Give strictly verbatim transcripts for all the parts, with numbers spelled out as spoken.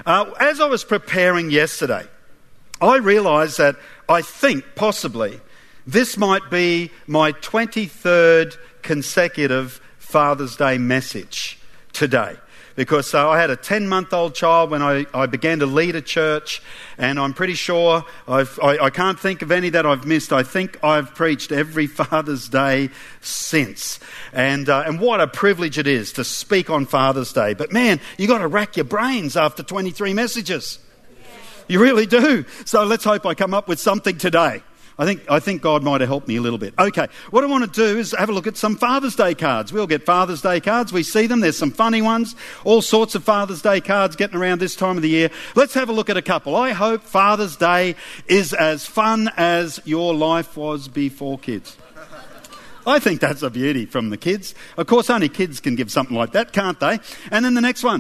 Uh, as I was preparing yesterday, I realised that I think possibly this might be my twenty-third consecutive Father's Day message today. Because uh, I had a ten-month-old child when I, I began to lead a church, and I'm pretty sure I've, I, I can't think of any that I've missed. I think I've preached every Father's Day since. And uh, and what a privilege it is to speak on Father's Day. But man, you got to rack your brains after twenty-three messages. You really do. So let's hope I come up with something today. I think I think God might have helped me a little bit. Okay, what I want to do is have a look at some Father's Day cards. We'll get Father's Day cards. We see them. There's some funny ones. All sorts of Father's Day cards getting around this time of the year. Let's have a look at a couple. I hope Father's Day is as fun as your life was before kids. I think that's a beauty from the kids. Of course, only kids can give something like that, can't they? And then the next one.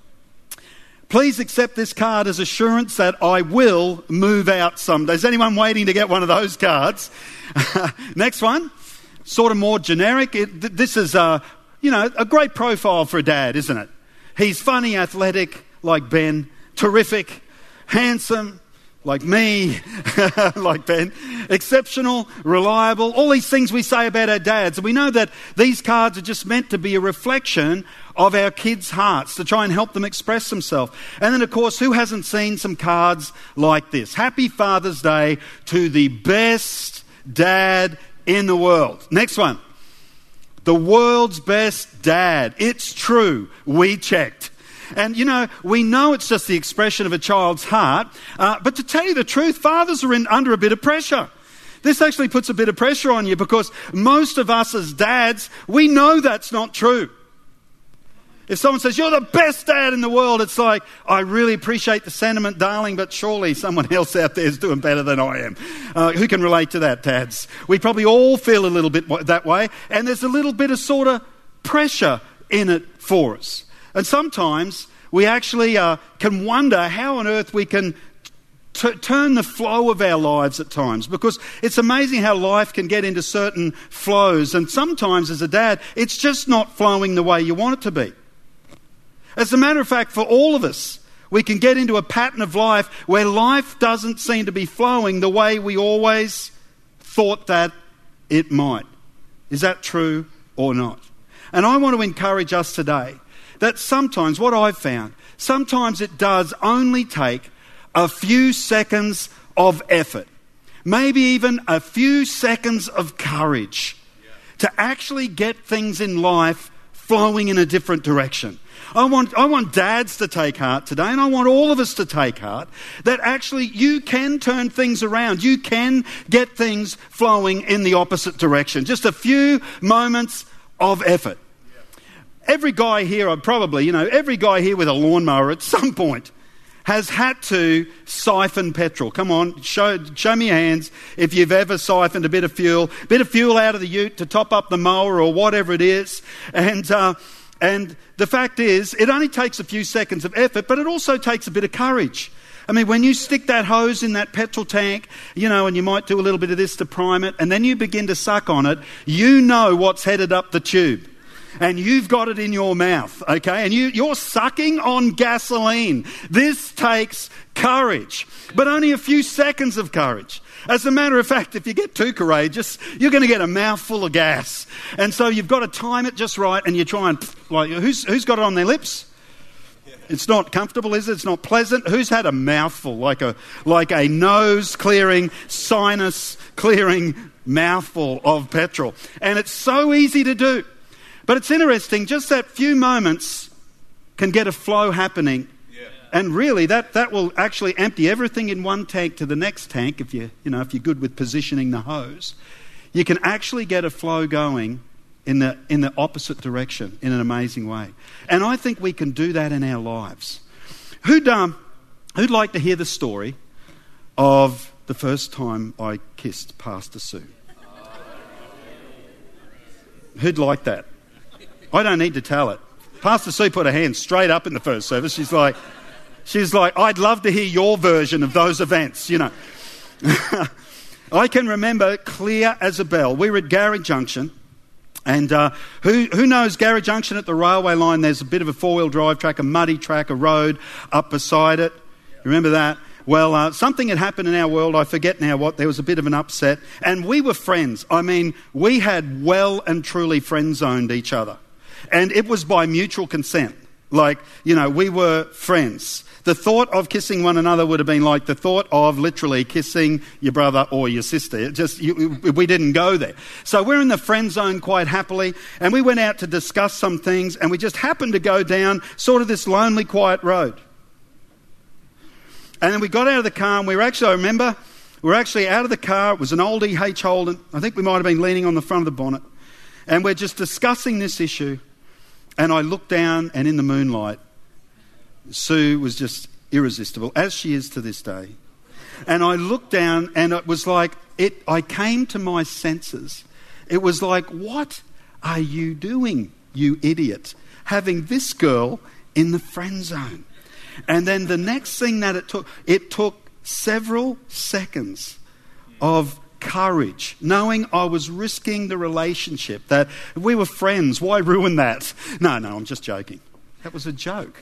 Please accept this card as assurance that I will move out someday. Is anyone waiting to get one of those cards? Next one, sort of more generic. It, th- this is, uh, you know, a great profile for a dad, isn't it? He's funny, athletic, like Ben, terrific, handsome, like me, like Ben, exceptional, reliable, all these things we say about our dads. And we know that these cards are just meant to be a reflection of our kids' hearts, to try and help them express themselves. And then, of course, who hasn't seen some cards like this? Happy Father's Day to the best dad in the world. Next one. The world's best dad. It's true. We checked. And, you know, we know it's just the expression of a child's heart, uh, but to tell you the truth, fathers are in, under a bit of pressure. This actually puts a bit of pressure on you because most of us as dads, we know that's not true. If someone says, you're the best dad in the world, it's like, I really appreciate the sentiment, darling, but surely someone else out there is doing better than I am. Uh, who can relate to that, dads? We probably all feel a little bit that way, and there's a little bit of sort of pressure in it for us. And sometimes we actually uh, can wonder how on earth we can t- turn the flow of our lives at times, because it's amazing how life can get into certain flows, and sometimes as a dad, it's just not flowing the way you want it to be. As a matter of fact, for all of us, we can get into a pattern of life where life doesn't seem to be flowing the way we always thought that it might. Is that true or not? And I want to encourage us today that sometimes, what I've found, sometimes it does only take a few seconds of effort, maybe even a few seconds of courage yeah. to actually get things in life flowing in a different direction. I want, I want dads to take heart today, and I want all of us to take heart that actually you can turn things around. You can get things flowing in the opposite direction. Just a few moments of effort. Every guy here, or probably, you know, every guy here with a lawnmower at some point has had to siphon petrol. Come on, show show me your hands if you've ever siphoned a bit of fuel, bit of fuel out of the ute to top up the mower or whatever it is. And uh, and the fact is, it only takes a few seconds of effort, but it also takes a bit of courage. I mean, when you stick that hose in that petrol tank, you know, and you might do a little bit of this to prime it, and then you begin to suck on it, you know what's headed up the tube. And you've got it in your mouth, okay? And you, you're sucking on gasoline. This takes courage, but only a few seconds of courage. As a matter of fact, if you get too courageous, you're going to get a mouthful of gas. And so you've got to time it just right, and you try and, like, who's, who's got it on their lips? It's not comfortable, is it? It's not pleasant. Who's had a mouthful, like a, like a nose-clearing, sinus-clearing mouthful of petrol? And it's so easy to do. But it's interesting, just that few moments can get a flow happening. Yeah. And really, that, that will actually empty everything in one tank to the next tank, if, you, you know, if you're good with positioning the hose. You can actually get a flow going in the, in the opposite direction in an amazing way. And I think we can do that in our lives. Who'd, um, who'd like to hear the story of the first time I kissed Pastor Sue? Who'd like that? I don't need to tell it. Pastor Sue put her hand straight up in the first service. She's like, she's like, I'd love to hear your version of those events, you know. I can remember clear as a bell. We were at Gowrie Junction, And uh, who who knows Garra Junction at the railway line? There's a bit of a four-wheel drive track, a muddy track, a road up beside it. You remember that? Well, uh, something had happened in our world. I forget now what. There was a bit of an upset. And we were friends. I mean, we had well and truly friend-zoned each other. And it was by mutual consent. Like, you know, we were friends. The thought of kissing one another would have been like the thought of literally kissing your brother or your sister. It just you, we didn't go there. So we're in the friend zone quite happily, and we went out to discuss some things, and we just happened to go down sort of this lonely, quiet road. And then we got out of the car, and we were actually, I remember, we were actually out of the car. It was an old E H Holden. I think we might have been leaning on the front of the bonnet. And we're just discussing this issue. And I looked down, and in the moonlight, Sue was just irresistible, as she is to this day. And I looked down, and it was like, it. I came to my senses. It was like, what are you doing, you idiot? Having this girl in the friend zone. And then the next thing that it took, it took several seconds of courage, knowing I was risking the relationship, that if we were friends, why ruin that? No, no, I'm just joking. That was a joke.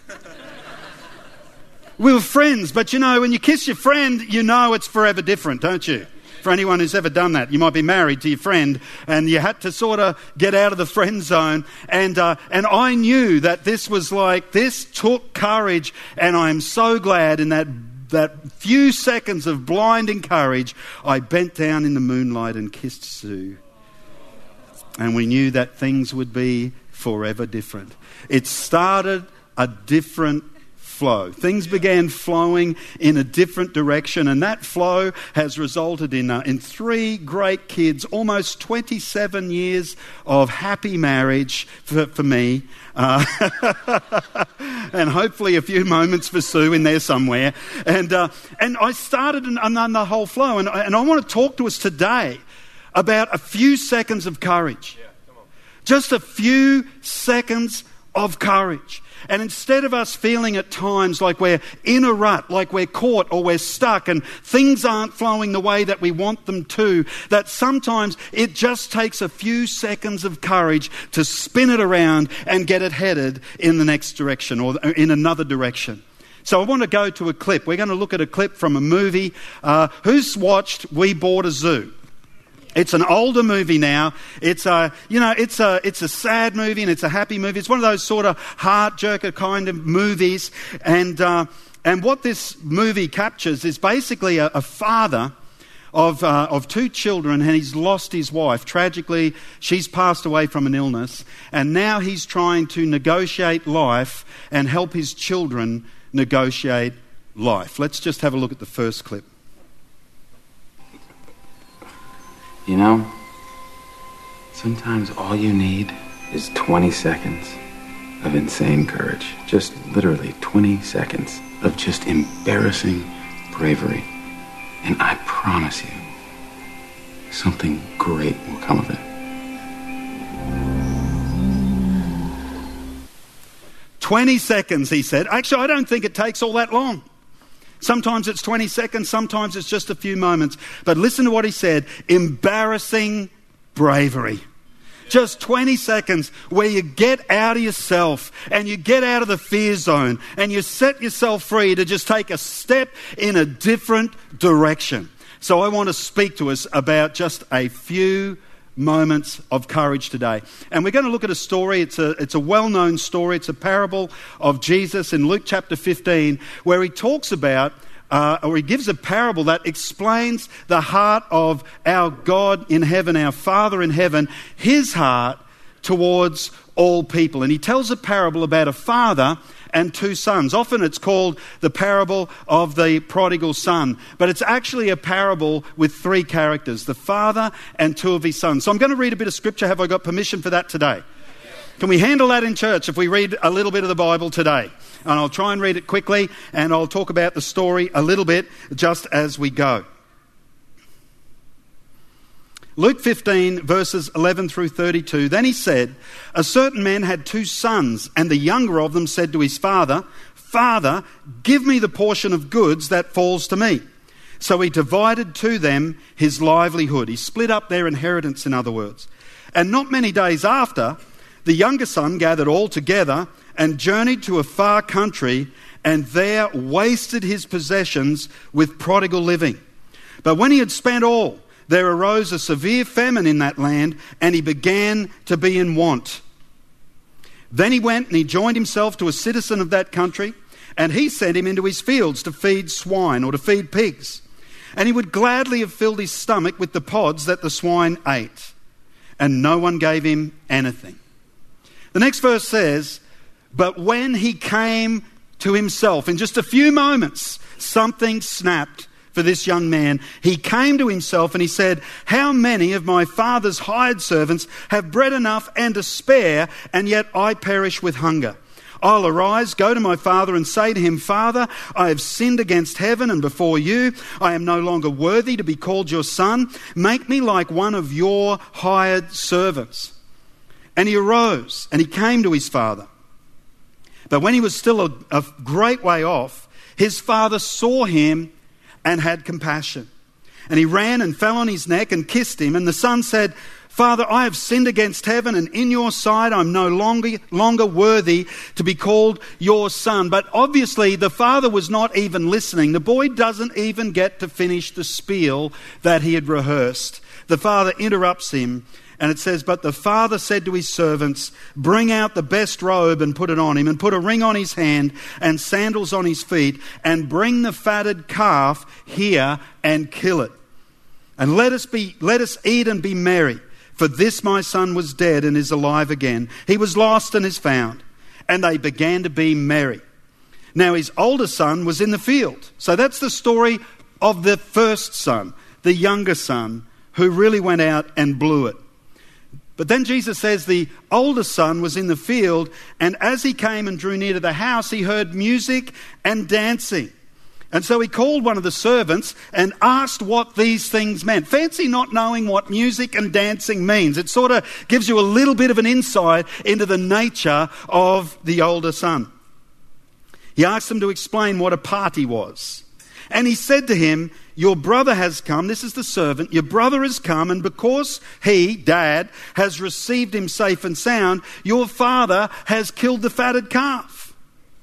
We were friends, but you know, when you kiss your friend, you know it's forever different, don't you? For anyone who's ever done that, you might be married to your friend and you had to sort of get out of the friend zone. And uh, and I knew that this was like, this took courage, and I am so glad in that that few seconds of blinding courage, I bent down in the moonlight and kissed Sue. And we knew that things would be forever different. It started a different flow. Things began flowing in a different direction, and that flow has resulted in uh, in three great kids, almost twenty-seven years of happy marriage for, for me, uh, and hopefully a few moments for Sue in there somewhere. And uh, and I started and on the whole flow, and, and I want to talk to us today about a few seconds of courage. Yeah, come on. Just a few seconds of courage. And instead of us feeling at times like we're in a rut, like we're caught or we're stuck and things aren't flowing the way that we want them to, that sometimes it just takes a few seconds of courage to spin it around and get it headed in the next direction or in another direction. So I want to go to a clip. We're going to look at a clip from a movie. Uh, who's watched We Bought a Zoo? It's an older movie now. It's a, you know, it's a, it's a sad movie and it's a happy movie. It's one of those sort of heart-jerker kind of movies. And uh, and what this movie captures is basically a, a father of uh, of two children, and he's lost his wife. Tragically, she's passed away from an illness, and now he's trying to negotiate life and help his children negotiate life. Let's just have a look at the first clip. You know, sometimes all you need is twenty seconds of insane courage. Just literally twenty seconds of just embarrassing bravery. And I promise you, something great will come of it. twenty seconds, he said. Actually, I don't think it takes all that long. Sometimes it's twenty seconds, sometimes it's just a few moments. But listen to what he said, embarrassing bravery. Just twenty seconds where you get out of yourself and you get out of the fear zone and you set yourself free to just take a step in a different direction. So I want to speak to us about just a few moments of courage today. And we're going to look at a story. It's a, it's a well-known story. It's a parable of Jesus in Luke chapter fifteen, where he talks about, uh, or he gives a parable that explains the heart of our God in heaven, our Father in heaven, his heart towards all people. And he tells a parable about a father and two sons. Often it's called the parable of the prodigal son, but it's actually a parable with three characters, the father and two of his sons. So I'm going to read a bit of scripture. Have I got permission for that today? Can we handle that in church if we read a little bit of the Bible today? And I'll try and read it quickly, and I'll talk about the story a little bit just as we go. Luke fifteen, verses eleven through thirty-two. Then he said, a certain man had two sons, and the younger of them said to his father, Father, give me the portion of goods that falls to me. So he divided to them his livelihood. He split up their inheritance, in other words. And not many days after, the younger son gathered all together and journeyed to a far country, and there wasted his possessions with prodigal living. But when he had spent all, there arose a severe famine in that land, and he began to be in want. Then he went and he joined himself to a citizen of that country, and he sent him into his fields to feed swine or to feed pigs. And he would gladly have filled his stomach with the pods that the swine ate, and no one gave him anything. The next verse says, but when he came to himself, in just a few moments, something snapped for this young man. He came to himself and he said, how many of my father's hired servants have bread enough and to spare, and yet I perish with hunger? I'll arise, go to my father and say to him, Father, I have sinned against heaven and before you. I am no longer worthy to be called your son. Make me like one of your hired servants. And he arose and he came to his father. But when he was still a, a great way off, his father saw him and had compassion. And he ran and fell on his neck and kissed him. And the son said, Father, I have sinned against heaven, and in your sight I'm no longer, longer worthy to be called your son. But obviously the father was not even listening. The boy doesn't even get to finish the spiel that he had rehearsed. The father interrupts him, and it says, but the father said to his servants, bring out the best robe and put it on him, and put a ring on his hand and sandals on his feet, and bring the fatted calf here and kill it. And let us be, let us eat and be merry. For this my son was dead and is alive again. He was lost and is found. And they began to be merry. Now his older son was in the field. So that's the story of the first son, the younger son, who really went out and blew it. But then Jesus says the older son was in the field, and as he came and drew near to the house, he heard music and dancing. And so he called one of the servants and asked what these things meant. Fancy not knowing what music and dancing means. It sort of gives you a little bit of an insight into the nature of the older son. He asked him to explain what a party was. And he said to him, your brother has come, this is the servant, your brother has come, and because he, dad, has received him safe and sound, your father has killed the fatted calf.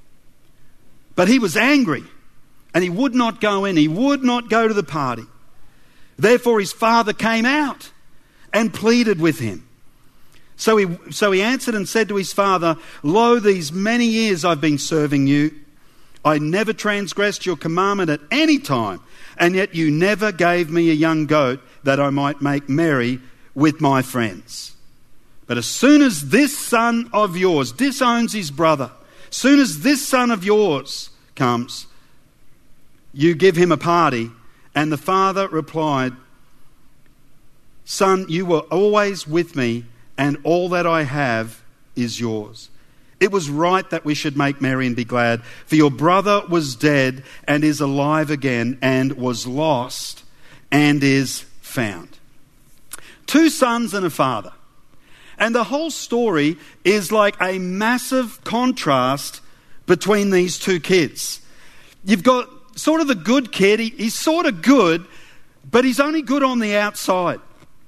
But he was angry, and he would not go in, he would not go to the party. Therefore his father came out and pleaded with him. So he, so he answered and said to his father, lo, these many years I've been serving you. I never transgressed your commandment at any time, and yet you never gave me a young goat that I might make merry with my friends. But as soon as this son of yours disowns his brother, as soon as this son of yours comes, you give him a party. And the father replied, son, you were always with me, and all that I have is yours. It was right that we should make merry and be glad, for your brother was dead and is alive again, and was lost and is found. Two sons and a father. And the whole story is like a massive contrast between these two kids. You've got sort of the good kid, he, he's sort of good, but he's only good on the outside.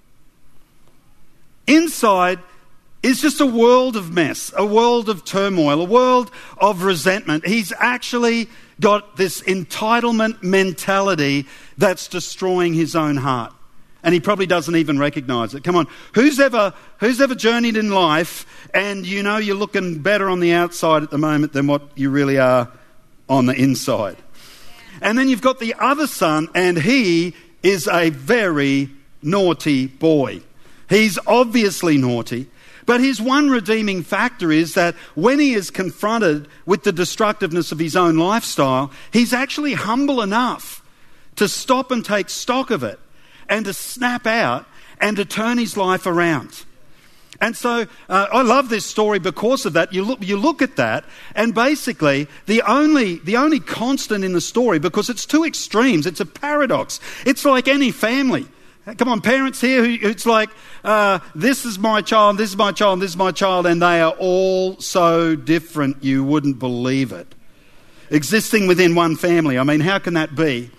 Inside is just a world of mess, a world of turmoil, a world of resentment. He's actually got this entitlement mentality that's destroying his own heart. And he probably doesn't even recognize it. Come on, who's ever who's ever journeyed in life and you know you're looking better on the outside at the moment than what you really are on the inside? And then you've got the other son, and he is a very naughty boy. He's obviously naughty. But his one redeeming factor is that when he is confronted with the destructiveness of his own lifestyle, he's actually humble enough to stop and take stock of it and to snap out and to turn his life around. And so uh, I love this story because of that. You look, you look at that, and basically the only, the only constant in the story, because it's two extremes, it's a paradox. It's like any family. Come on, parents here, who, it's like, uh, this is my child, this is my child, this is my child, and they are all so different, you wouldn't believe it. Existing within one family, I mean, how can that be?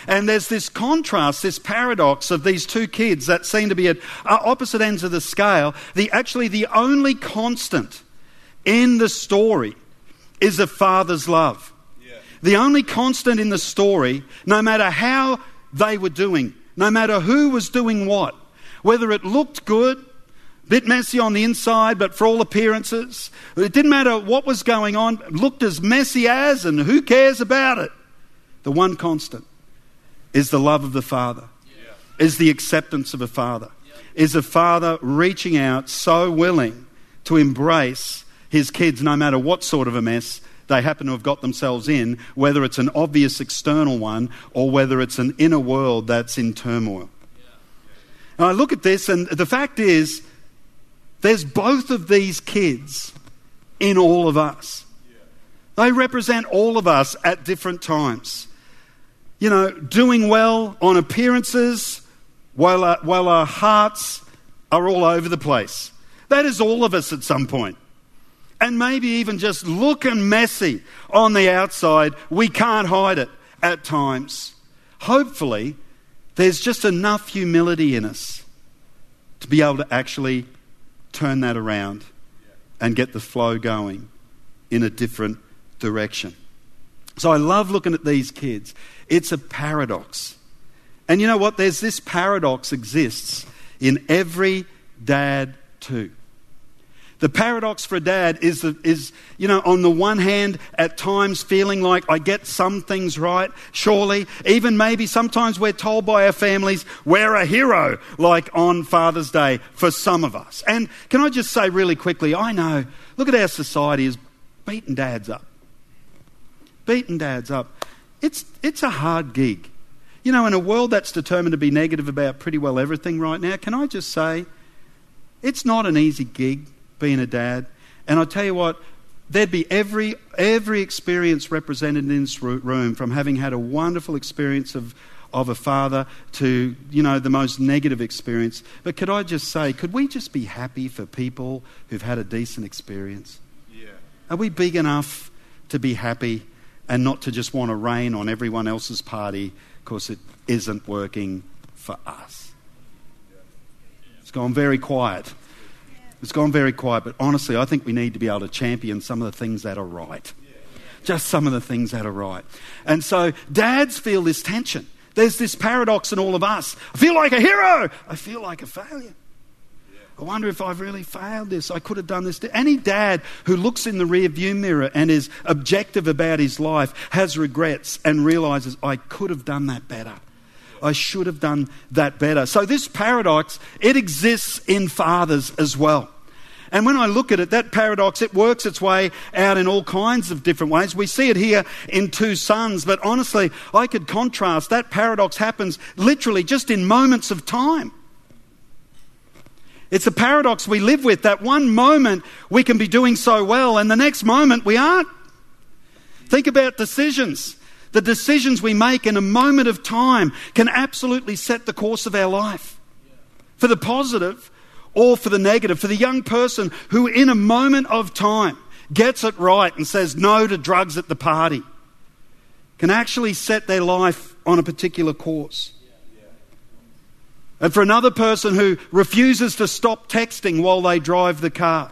And there's this contrast, this paradox of these two kids that seem to be at opposite ends of the scale. The actually the only constant in the story is a father's love. Yeah. The only constant in the story, no matter how they were doing, no matter who was doing what, whether it looked good, a bit messy on the inside, but for all appearances, it didn't matter what was going on, it looked as messy as, and who cares about it? The one constant is the love of the Father, yeah. is the acceptance of a father, yeah. is a father reaching out so willing to embrace his kids no matter what sort of a mess they happen to have got themselves in, whether it's an obvious external one or whether it's an inner world that's in turmoil. Yeah. And I look at this, and the fact is, there's both of these kids in all of us. Yeah. They represent all of us at different times. You know, doing well on appearances while our, while our hearts are all over the place. That is all of us at some point. And maybe even just looking messy on the outside. We can't hide it at times. Hopefully, there's just enough humility in us to be able to actually turn that around and get the flow going in a different direction. So I love looking at these kids. It's a paradox. And you know what? There's this paradox exists in every dad too. The paradox for a dad is, is, you know, on the one hand, at times feeling like I get some things right, surely. Even maybe sometimes we're told by our families we're a hero, like on Father's Day for some of us. And can I just say really quickly, I know, look at our society is beating dads up. Beating dads up. It's, it's a hard gig. You know, in a world that's determined to be negative about pretty well everything right now, can I just say, it's not an easy gig being a dad. And I tell you what, there'd be every every experience represented in this room, from having had a wonderful experience of, of a father to, you know, the most negative experience. But could I just say, could we just be happy for people who've had a decent experience? Yeah. Are we big enough to be happy and not to just want to rain on everyone else's party because it isn't working for us? It's gone very quiet. It's gone very quiet, but honestly, I think we need to be able to champion some of the things that are right. Just some of the things that are right. And so dads feel this tension. There's this paradox in all of us. I feel like a hero. I feel like a failure. I wonder if I've really failed this. I could have done this. Any dad who looks in the rear view mirror and is objective about his life has regrets and realises, I could have done that better. I should have done that better. So this paradox, it exists in fathers as well. And when I look at it, that paradox, it works its way out in all kinds of different ways. We see it here in two sons, but honestly, I could contrast. That paradox happens literally just in moments of time. It's a paradox we live with. That one moment we can be doing so well, and the next moment we aren't. Think about decisions. The decisions we make in a moment of time can absolutely set the course of our life. For the positive or for the negative. For the young person who in a moment of time gets it right and says no to drugs at the party, can actually set their life on a particular course. And for another person who refuses to stop texting while they drive the car,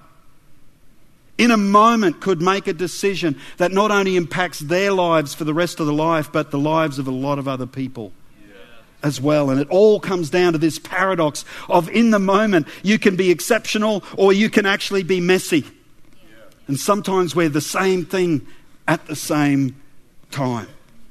in a moment could make a decision that not only impacts their lives for the rest of the life, but the lives of a lot of other people yeah. as well. And it all comes down to this paradox of, in the moment, you can be exceptional or you can actually be messy. Yeah. And sometimes we're the same thing at the same time.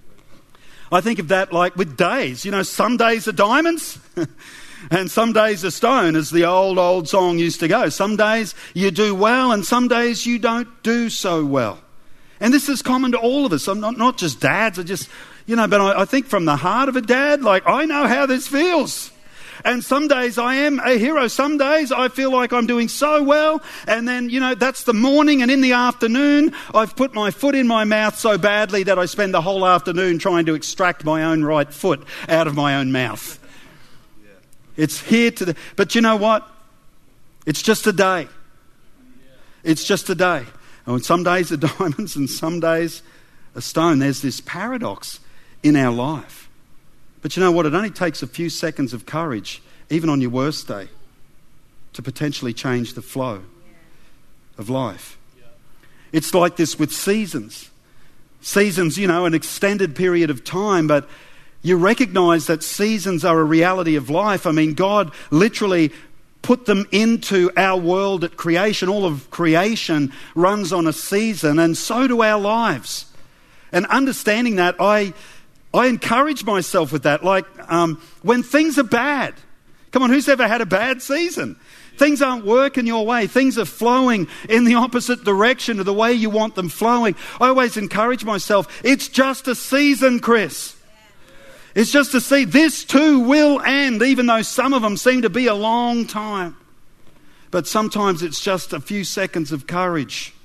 I think of that like with days. You know, some days are diamonds and some days are stone, as the old, old song used to go. Some days you do well and some days you don't do so well. And this is common to all of us. I'm not, not just dads. I just, you know, but I, I think from the heart of a dad, like, I know how this feels. And some days I am a hero. Some days I feel like I'm doing so well. And then, you know, that's the morning, and in the afternoon, I've put my foot in my mouth so badly that I spend the whole afternoon trying to extract my own right foot out of my own mouth. Yeah. It's here to the... But you know what? It's just a day. It's just a day. And some days are diamonds and some days are stone. There's this paradox in our life. But you know what? It only takes a few seconds of courage, even on your worst day, to potentially change the flow of life. It's like this with seasons. Seasons, you know, an extended period of time, but you recognize that seasons are a reality of life. I mean, God literally put them into our world at creation. All of creation runs on a season, and so do our lives. And understanding that, I I encourage myself with that. Like um, when things are bad, come on, who's ever had a bad season? Things aren't working your way. Things are flowing in the opposite direction of the way you want them flowing. I always encourage myself, it's just a season, Chris. It's just a season. This too will end, even though some of them seem to be a long time. But sometimes it's just a few seconds of courage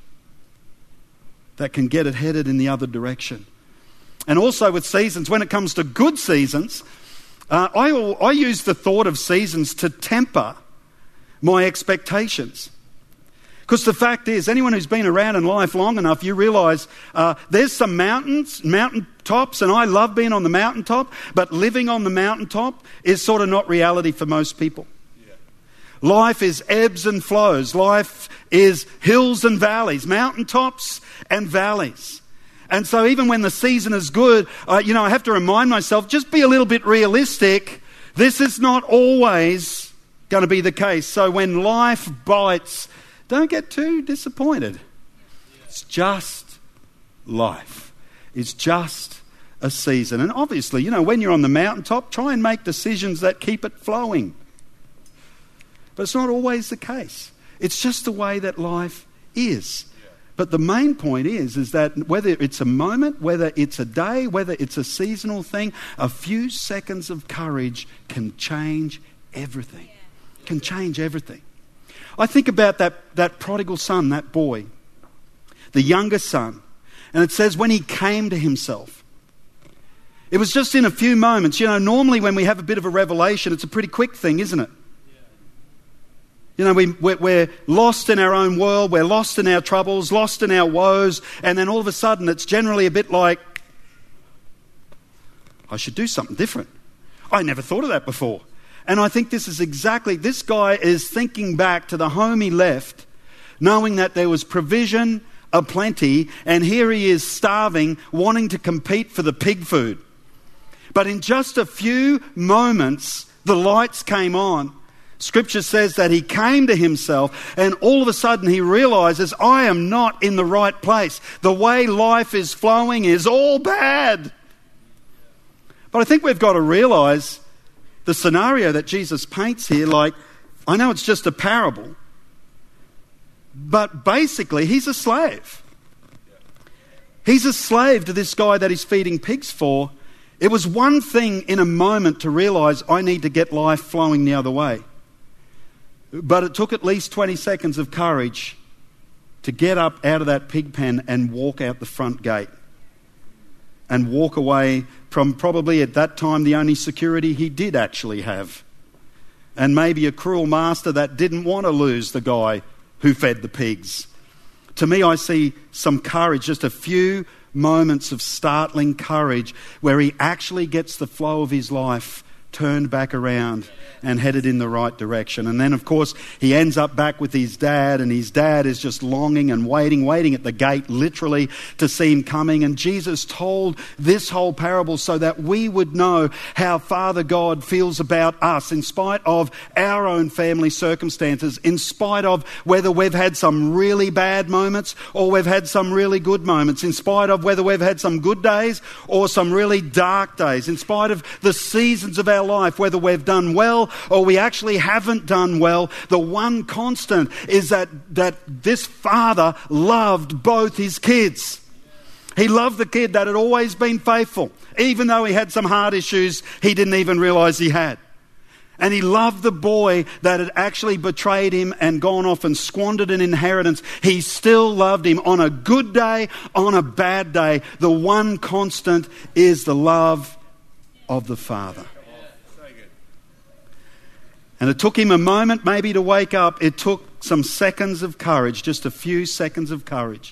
that can get it headed in the other direction. And also with seasons, when it comes to good seasons, uh, I, I use the thought of seasons to temper my expectations. Because the fact is, anyone who's been around in life long enough, you realise uh, there's some mountains, mountain tops, and I love being on the mountaintop, but living on the mountaintop is sort of not reality for most people. Yeah. Life is ebbs and flows. Life is hills and valleys, mountaintops and valleys. And so even when the season is good, uh, you know, I have to remind myself, just be a little bit realistic. This is not always going to be the case. So when life bites, don't get too disappointed. It's just life. It's just a season. And obviously, you know, when you're on the mountaintop, try and make decisions that keep it flowing. But it's not always the case. It's just the way that life is. But the main point is, is that whether it's a moment, whether it's a day, whether it's a seasonal thing, a few seconds of courage can change everything. Can change everything. I think about that, that prodigal son, that boy, the younger son. And it says when he came to himself. It was just in a few moments. You know, normally when we have a bit of a revelation, it's a pretty quick thing, isn't it? You know, we, we're, we're lost in our own world, we're lost in our troubles, lost in our woes, and then all of a sudden it's generally a bit like, I should do something different. I never thought of that before. And I think this is exactly, this guy is thinking back to the home he left, knowing that there was provision aplenty, and here he is starving, wanting to compete for the pig food. But in just a few moments, the lights came on. Scripture says that he came to himself, and all of a sudden he realizes, I am not in the right place. The way life is flowing is all bad. But I think we've got to realize the scenario that Jesus paints here, like, I know it's just a parable, but basically he's a slave. He's a slave to this guy that he's feeding pigs for. It was one thing in a moment to realize I need to get life flowing the other way. But it took at least twenty seconds of courage to get up out of that pig pen and walk out the front gate. And walk away from probably at that time the only security he did actually have. And maybe a cruel master that didn't want to lose the guy who fed the pigs. To me, I see some courage, just a few moments of startling courage where he actually gets the flow of his life turned back around and headed in the right direction. And then, of course, he ends up back with his dad, and his dad is just longing and waiting, waiting at the gate, literally, to see him coming. And Jesus told this whole parable so that we would know how Father God feels about us, in spite of our own family circumstances, in spite of whether we've had some really bad moments or we've had some really good moments, in spite of whether we've had some good days or some really dark days, in spite of the seasons of our life, whether we've done well or we actually haven't done well. The one constant is that, that this father loved both his kids. He loved the kid that had always been faithful, even though he had some heart issues he didn't even realize he had. And he loved the boy that had actually betrayed him and gone off and squandered an inheritance. He still loved him on a good day, on a bad day. The one constant is the love of the Father. And it took him a moment maybe to wake up. It took some seconds of courage, just a few seconds of courage,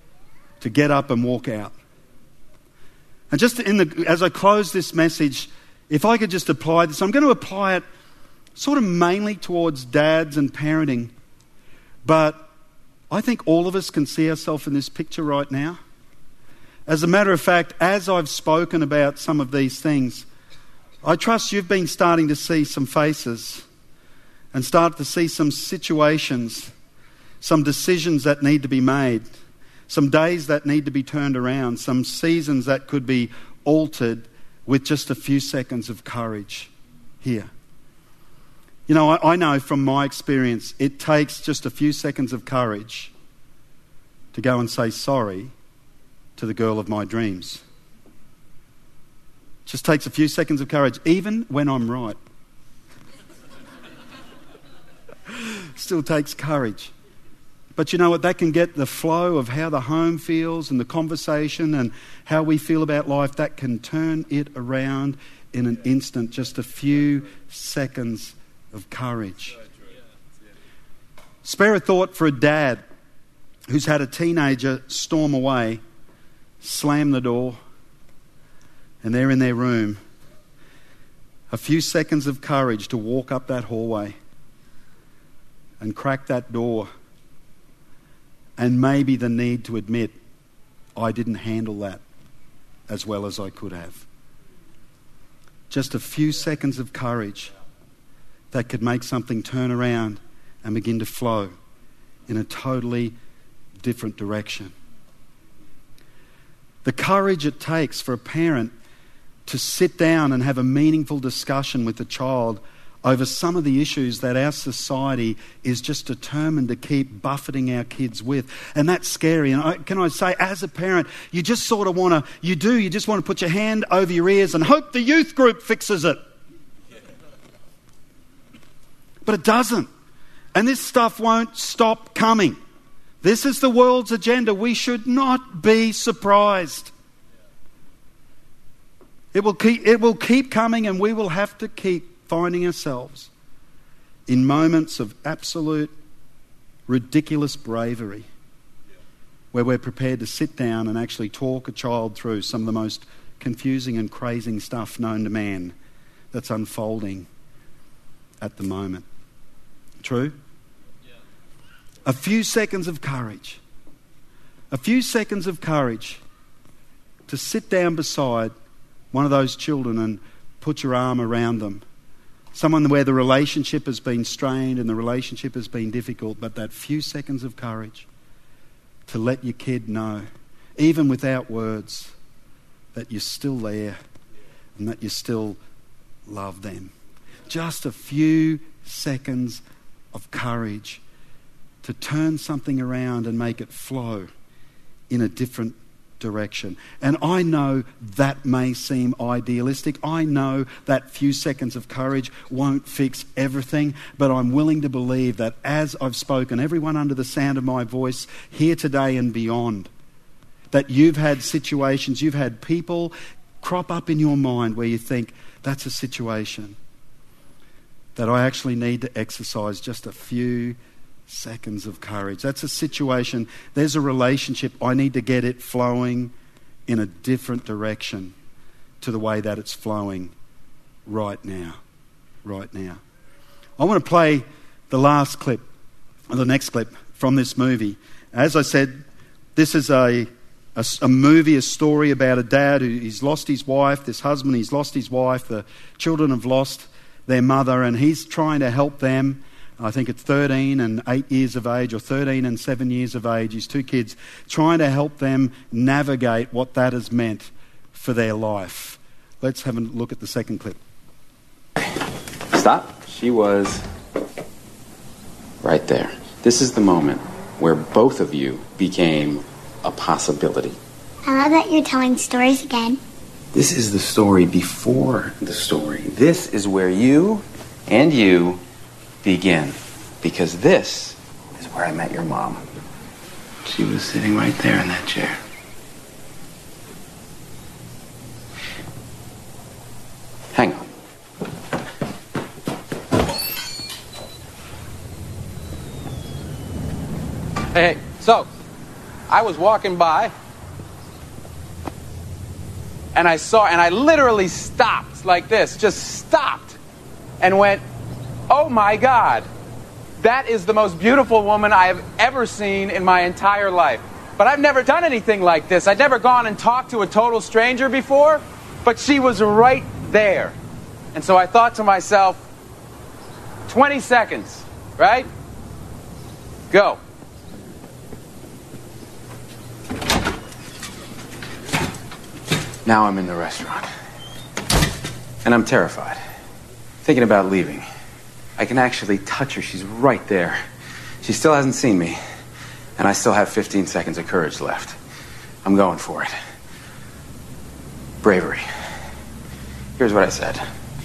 to get up and walk out. And just in the, as I close this message, if I could just apply this, I'm going to apply it sort of mainly towards dads and parenting, but I think all of us can see ourselves in this picture right now. As a matter of fact, as I've spoken about some of these things, I trust you've been starting to see some faces and start to see some situations, some decisions that need to be made, some days that need to be turned around, some seasons that could be altered with just a few seconds of courage here. You know, I, I know from my experience, it takes just a few seconds of courage to go and say sorry to the girl of my dreams. Just takes a few seconds of courage, even when I'm right. Still takes courage. But you know what? That can get the flow of how the home feels and the conversation and how we feel about life. That can turn it around in an instant. Just a few seconds of courage. Spare a thought for a dad who's had a teenager storm away, slam the door, and they're in their room. A few seconds of courage to walk up that hallway and crack that door, and maybe the need to admit, I didn't handle that as well as I could have. Just a few seconds of courage that could make something turn around and begin to flow in a totally different direction. The courage it takes for a parent to sit down and have a meaningful discussion with the child over some of the issues that our society is just determined to keep buffeting our kids with. And that's scary. And I, can I say, as a parent, you just sort of want to, you do, you just want to put your hand over your ears and hope the youth group fixes it. But it doesn't. And this stuff won't stop coming. This is the world's agenda. We should not be surprised. It will keep, it will keep coming, and we will have to keep finding ourselves in moments of absolute ridiculous bravery where we're prepared to sit down and actually talk a child through some of the most confusing and crazy stuff known to man that's unfolding at the moment. True? Yeah. A few seconds of courage. A few seconds of courage to sit down beside one of those children and put your arm around them. Someone where the relationship has been strained and the relationship has been difficult, but that few seconds of courage to let your kid know, even without words, that you're still there and that you still love them. Just a few seconds of courage to turn something around and make it flow in a different direction. And I know that may seem idealistic. I know that few seconds of courage won't fix everything, but I'm willing to believe that as I've spoken, everyone under the sound of my voice here today and beyond, that you've had situations, you've had people crop up in your mind where you think, that's a situation that I actually need to exercise just a few seconds of courage. That's a situation, there's a relationship, I need to get it flowing in a different direction to the way that it's flowing right now. Right now. I want to play the last clip, or the next clip from this movie. As I said, this is a, a, a movie, a story about a dad who he's lost his wife, this husband, he's lost his wife, the children have lost their mother, and he's trying to help them. I think it's thirteen and eight years of age, or thirteen and seven years of age, his two kids, trying to help them navigate what that has meant for their life. Let's have a look at the second clip. Stop. She was right there. This is the moment where both of you became a possibility. I love that you're telling stories again. This is the story before the story. This is where you and you begin, because this is where I met your mom. She was sitting right there in that chair. Hang on. Hey, hey, so I was walking by, and And I saw, and I literally stopped like this, just stopped and went, oh my God, that is the most beautiful woman I have ever seen in my entire life. But I've never done anything like this. I'd never gone and talked to a total stranger before, but she was right there. And so I thought to myself, twenty seconds, right? Go. Now I'm in the restaurant. And I'm terrified. Thinking about leaving. I can actually touch her. She's right there. She still hasn't seen me. And I still have fifteen seconds of courage left. I'm going for it. Bravery. Here's what I said.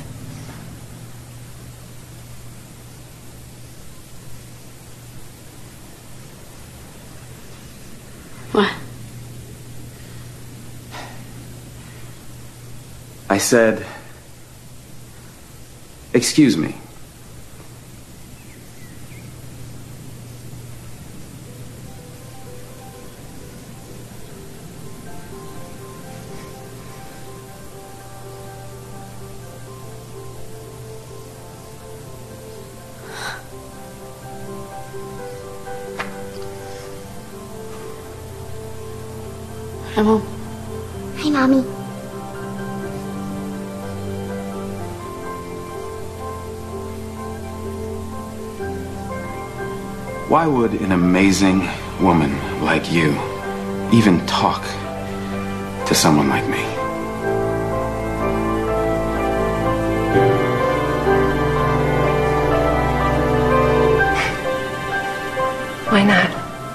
What? I said, excuse me. Hi, Mom. Hi, Mommy. Why would an amazing woman like you even talk to someone like me? Why not?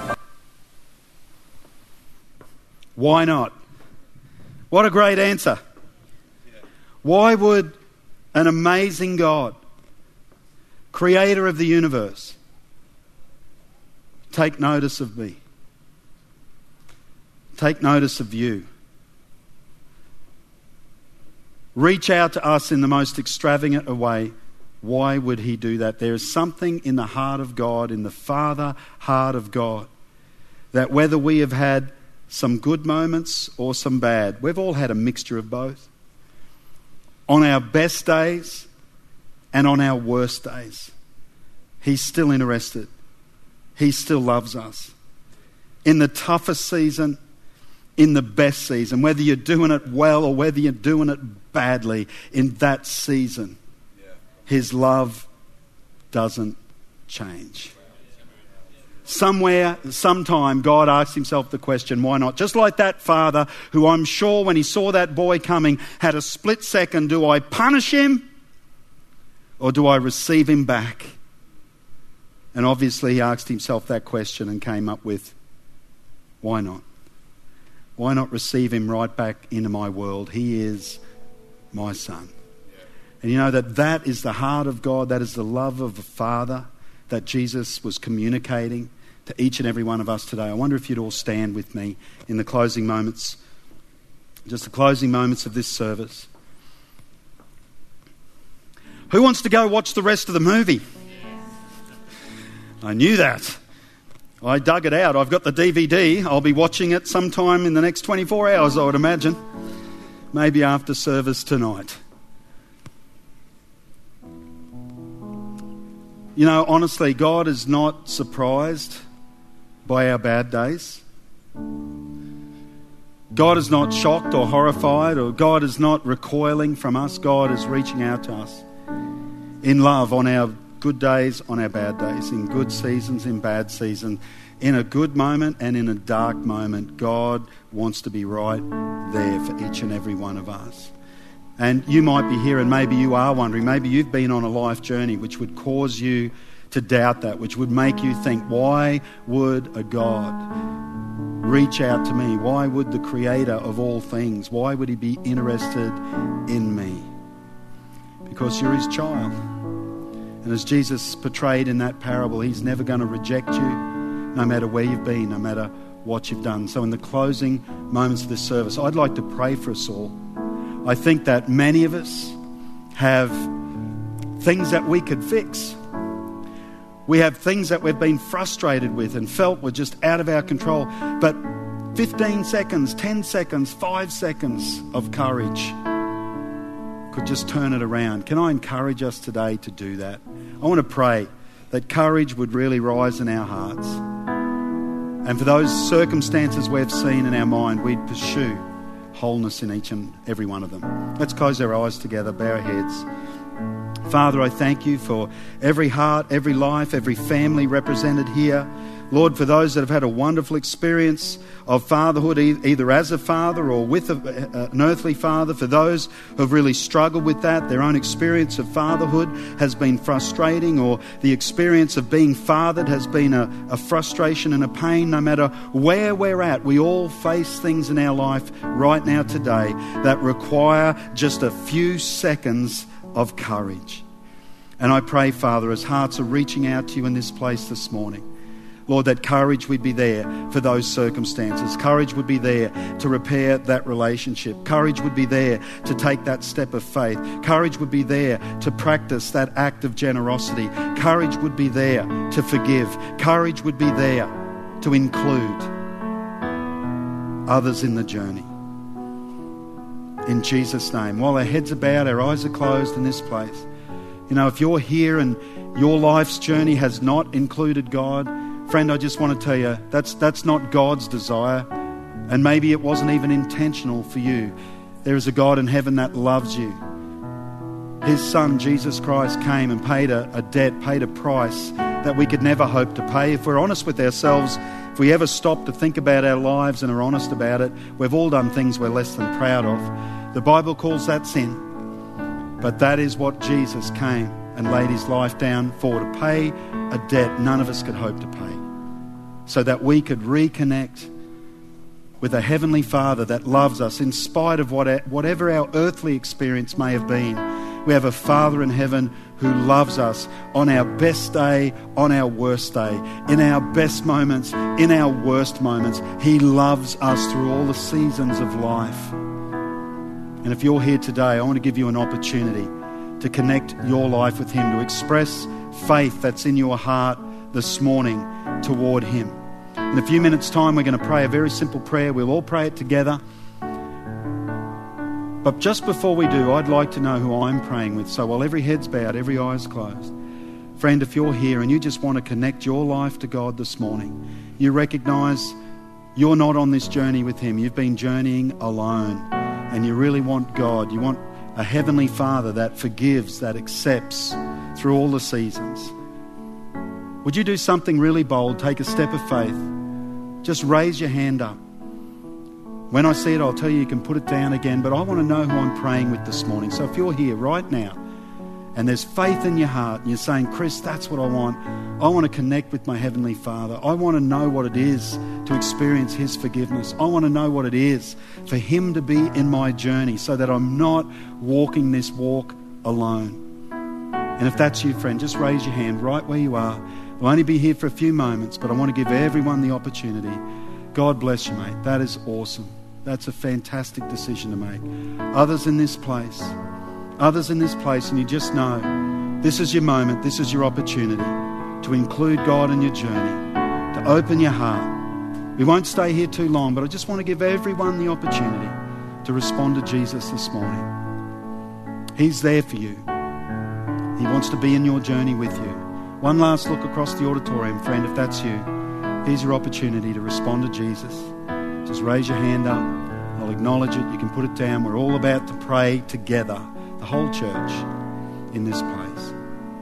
Why not? What a great answer. Why would an amazing God, creator of the universe, take notice of me? Take notice of you. Reach out to us in the most extravagant way. Why would he do that? There is something in the heart of God, in the Father heart of God, that whether we have had some good moments or some bad, we've all had a mixture of both. On our best days and on our worst days, he's still interested. He still loves us. In the toughest season, in the best season, whether you're doing it well or whether you're doing it badly, in that season, his love doesn't change. Somewhere, sometime, God asked himself the question, why not? Just like that father who, I'm sure when he saw that boy coming, had a split second, do I punish him or do I receive him back? And obviously he asked himself that question and came up with, why not? Why not receive him right back into my world? He is my son. And you know that that is the heart of God, that is the love of the Father that Jesus was communicating to each and every one of us today. I wonder if you'd all stand with me in the closing moments, just the closing moments of this service. Who wants to go watch the rest of the movie? I knew that. I dug it out. I've got the D V D. I'll be watching it sometime in the next twenty-four hours, I would imagine. Maybe after service tonight. You know, honestly, God is not surprised by our bad days. God is not shocked or horrified, or God is not recoiling from us. God is reaching out to us in love on our good days, on our bad days, in good seasons, in bad seasons, in a good moment and in a dark moment. God wants to be right there for each and every one of us. And you might be here and maybe you are wondering, maybe you've been on a life journey which would cause you to doubt that, which would make you think, why would a God reach out to me? Why would the creator of all things, why would he be interested in me? Because you're his child. And as Jesus portrayed in that parable, he's never going to reject you, no matter where you've been, no matter what you've done. So in the closing moments of this service, I'd like to pray for us all. I think that many of us have things that we could fix. We have things that we've been frustrated with and felt were just out of our control. But fifteen seconds, ten seconds, five seconds of courage could just turn it around. Can I encourage us today to do that? I want to pray that courage would really rise in our hearts. And for those circumstances we've seen in our mind, we'd pursue wholeness in each and every one of them. Let's close our eyes together, bow our heads. Father, I thank you for every heart, every life, every family represented here. Lord, for those that have had a wonderful experience of fatherhood, either as a father or with a, an earthly father, for those who have really struggled with that, their own experience of fatherhood has been frustrating, or the experience of being fathered has been a, a frustration and a pain. No matter where we're at, we all face things in our life right now today that require just a few seconds of courage. And I pray, Father, as hearts are reaching out to you in this place this morning, Lord, that courage would be there for those circumstances. Courage would be there to repair that relationship. Courage would be there to take that step of faith. Courage would be there to practice that act of generosity. Courage would be there to forgive. Courage would be there to include others in the journey. In Jesus' name. While our heads are bowed, our eyes are closed in this place, you know, if you're here and your life's journey has not included God, friend, I just want to tell you, that's that's not God's desire, and maybe it wasn't even intentional for you. There is a God in heaven that loves you. His Son, Jesus Christ, came and paid a, a debt, paid a price that we could never hope to pay. If we're honest with ourselves, if we ever stop to think about our lives and are honest about it, we've all done things we're less than proud of. The Bible calls that sin. But that is what Jesus came and laid his life down for, to pay a debt none of us could hope to pay, so that we could reconnect with a heavenly Father that loves us in spite of what, whatever our earthly experience may have been. We have a Father in heaven who loves us on our best day, on our worst day, in our best moments, in our worst moments. He loves us through all the seasons of life. And if you're here today, I want to give you an opportunity to connect your life with him, to express faith that's in your heart this morning toward him. In a few minutes' time, we're going to pray a very simple prayer. We'll all pray it together. But just before we do, I'd like to know who I'm praying with. So while every head's bowed, every eye's closed, friend, if you're here and you just want to connect your life to God this morning, you recognize you're not on this journey with him. You've been journeying alone, and you really want God. You want a heavenly Father that forgives, that accepts through all the seasons. Would you do something really bold? Take a step of faith. Just raise your hand up. When I see it, I'll tell you you can put it down again, but I want to know who I'm praying with this morning. So if you're here right now and there's faith in your heart and you're saying, Chris, that's what I want. I want to connect with my Heavenly Father. I want to know what it is to experience his forgiveness. I want to know what it is for him to be in my journey so that I'm not walking this walk alone. And if that's you, friend, just raise your hand right where you are. We'll only be here for a few moments, but I want to give everyone the opportunity. God bless you, mate. That is awesome. That's a fantastic decision to make. Others in this place, others in this place, and you just know this is your moment, this is your opportunity to include God in your journey, to open your heart. We won't stay here too long, but I just want to give everyone the opportunity to respond to Jesus this morning. He's there for you. He wants to be in your journey with you. One last look across the auditorium, friend, if that's you. Here's your opportunity to respond to Jesus. Just raise your hand up. I'll acknowledge it. You can put it down. We're all about to pray together, the whole church, in this place.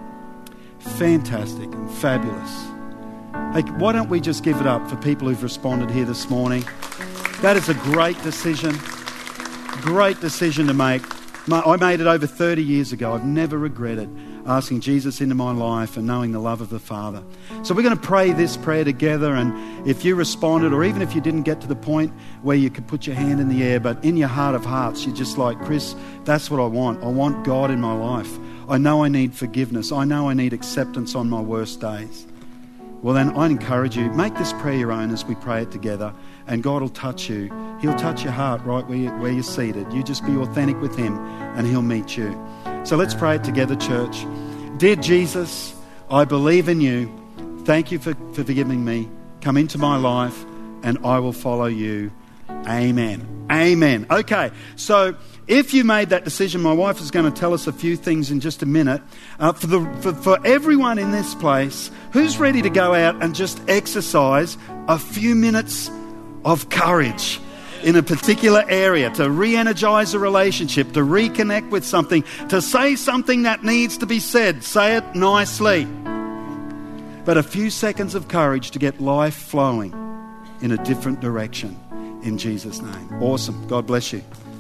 Fantastic and fabulous. Hey, why don't we just give it up for people who've responded here this morning? That is a great decision. Great decision to make. I made it over thirty years ago. I've never regretted asking Jesus into my life and knowing the love of the Father. So we're going to pray this prayer together, and if you responded, or even if you didn't get to the point where you could put your hand in the air, but in your heart of hearts, you're just like, Chris, that's what I want. I want God in my life. I know I need forgiveness. I know I need acceptance on my worst days. Well, then I encourage you, make this prayer your own as we pray it together, and God will touch you. He'll touch your heart right where, you, where you're seated. You just be authentic with him and he'll meet you. So let's pray it together, church. Dear Jesus, I believe in you. Thank you for, for forgiving me. Come into my life. and I will follow you. Amen. Amen. Okay, so if you made that decision, my wife is going to tell us a few things in just a minute. Uh, for, the, for, for everyone in this place, who's ready to go out and just exercise a few minutes of courage in a particular area, to re-energize a relationship, to reconnect with something, to say something that needs to be said, say it nicely. But a few seconds of courage to get life flowing in a different direction in Jesus' name. Awesome. God bless you.